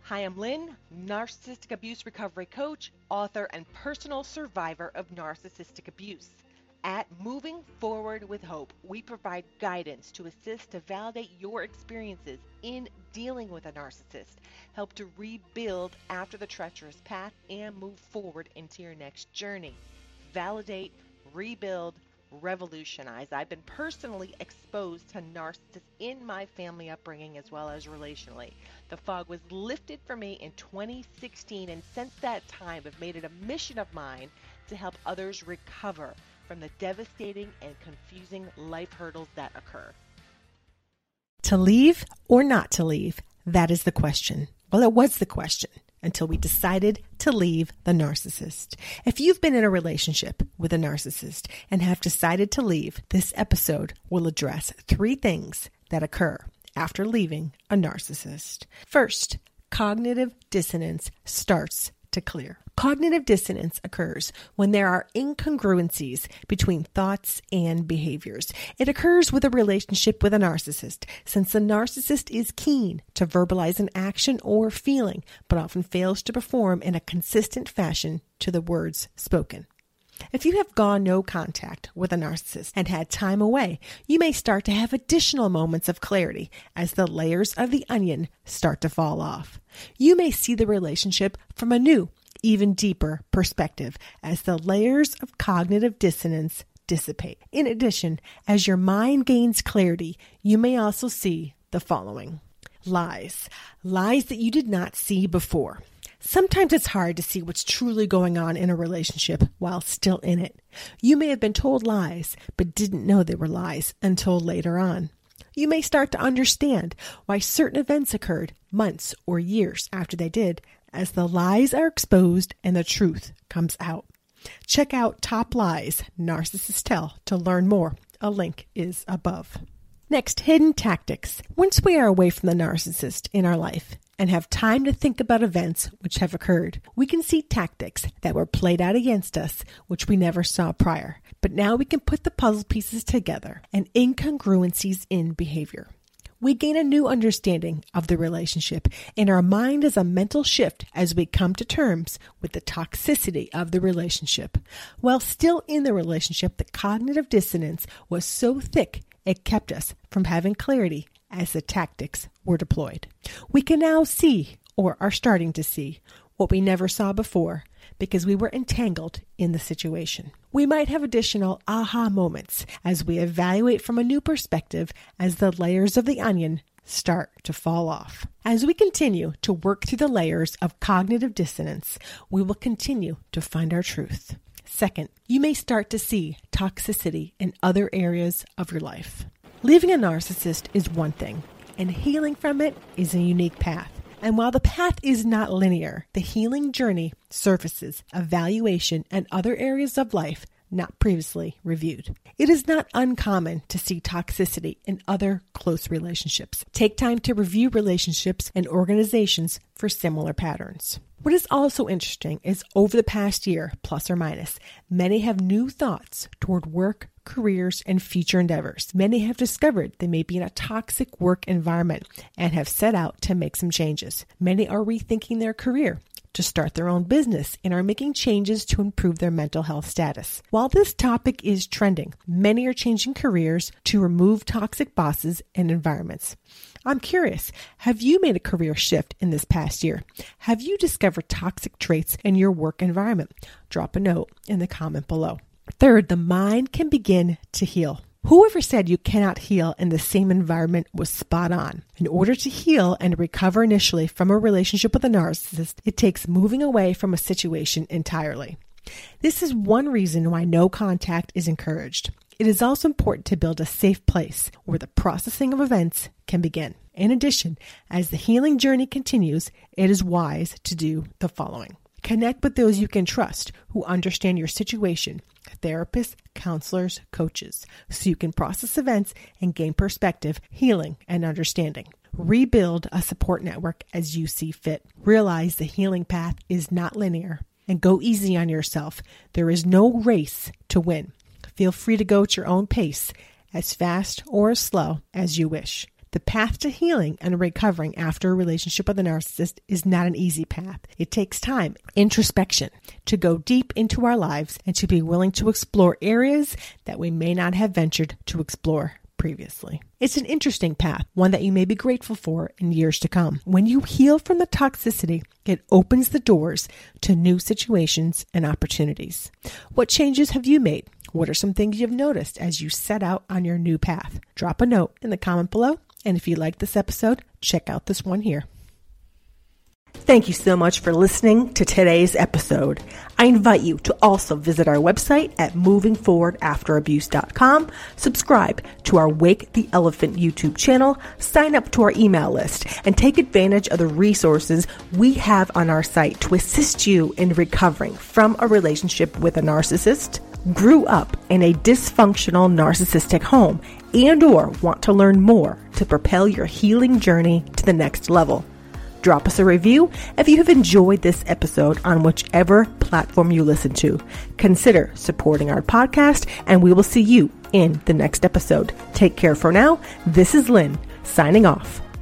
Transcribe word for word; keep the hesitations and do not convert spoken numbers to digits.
Hi, I'm Lynn, narcissistic abuse recovery coach, author, and personal survivor of narcissistic abuse. At Moving Forward with Hope, we provide guidance to assist to validate your experiences in dealing with a narcissist, help to rebuild after the treacherous path, and move forward into your next journey. Validate, rebuild, revolutionize. I've been personally exposed to narcissists in my family upbringing as well as relationally. The fog was lifted for me in twenty sixteen, and since that time I've made it a mission of mine to help others recover from the devastating and confusing life hurdles that occur. To leave or not to leave? That is the question. Well, it was the question until we decided to leave the narcissist. If you've been in a relationship with a narcissist and have decided to leave, this episode will address three things that occur after leaving a narcissist. First, cognitive dissonance starts to clear. Cognitive dissonance occurs when there are incongruencies between thoughts and behaviors. It occurs with a relationship with a narcissist, since the narcissist is keen to verbalize an action or feeling, but often fails to perform in a consistent fashion to the words spoken. If you have gone no contact with a narcissist and had time away, you may start to have additional moments of clarity as the layers of the onion start to fall off. You may see the relationship from a new, even deeper perspective as the layers of cognitive dissonance dissipate. In addition, as your mind gains clarity, you may also see the following. Lies. Lies that you did not see before. Sometimes it's hard to see what's truly going on in a relationship while still in it. You may have been told lies, but didn't know they were lies until later on. You may start to understand why certain events occurred months or years after they did, as the lies are exposed and the truth comes out. Check out Top Lies Narcissists Tell to learn more. A link is above. Next, hidden tactics. Once we are away from the narcissist in our life and have time to think about events which have occurred, we can see tactics that were played out against us which we never saw prior. But now we can put the puzzle pieces together and incongruencies in behavior. We gain a new understanding of the relationship, and our mind is a mental shift as we come to terms with the toxicity of the relationship. While still in the relationship, the cognitive dissonance was so thick it kept us from having clarity as the tactics were deployed. We can now see, or are starting to see, what we never saw before because we were entangled in the situation. We might have additional aha moments as we evaluate from a new perspective as the layers of the onion start to fall off. As we continue to work through the layers of cognitive dissonance, we will continue to find our truth. Second, you may start to see toxicity in other areas of your life. Leaving a narcissist is one thing, and healing from it is a unique path. And while the path is not linear, the healing journey surfaces evaluation and other areas of life not previously reviewed. It is not uncommon to see toxicity in other close relationships. Take time to review relationships and organizations for similar patterns. What is also interesting is over the past year, plus or minus, many have new thoughts toward work, careers, and future endeavors. Many have discovered they may be in a toxic work environment and have set out to make some changes. Many are rethinking their career to start their own business and are making changes to improve their mental health status. While this topic is trending, many are changing careers to remove toxic bosses and environments. I'm curious, have you made a career shift in this past year? Have you discovered toxic traits in your work environment? Drop a note in the comment below. Third, the mind can begin to heal. Whoever said you cannot heal in the same environment was spot on. In order to heal and recover initially from a relationship with a narcissist, it takes moving away from a situation entirely. This is one reason why no contact is encouraged. It is also important to build a safe place where the processing of events can begin. In addition, as the healing journey continues, it is wise to do the following. Connect with those you can trust who understand your situation, therapists, counselors, coaches, so you can process events and gain perspective, healing, and understanding. Rebuild a support network as you see fit. Realize the healing path is not linear, and go easy on yourself. There is no race to win. Feel free to go at your own pace, as fast or as slow as you wish. The path to healing and recovering after a relationship with a narcissist is not an easy path. It takes time, introspection, to go deep into our lives and to be willing to explore areas that we may not have ventured to explore previously. It's an interesting path, one that you may be grateful for in years to come. When you heal from the toxicity, it opens the doors to new situations and opportunities. What changes have you made? What are some things you've noticed as you set out on your new path? Drop a note in the comment below, and if you like this episode, check out this one here. Thank you so much for listening to today's episode. I invite you to also visit our website at moving forward after abuse dot com, subscribe to our Wake the Elephant YouTube channel, sign up to our email list, and take advantage of the resources we have on our site to assist you in recovering from a relationship with a narcissist, grew up in a dysfunctional narcissistic home, and or want to learn more to propel your healing journey to the next level. Drop us a review if you have enjoyed this episode on whichever platform you listen to. Consider supporting our podcast, and we will see you in the next episode. Take care for now. This is Lynn, signing off.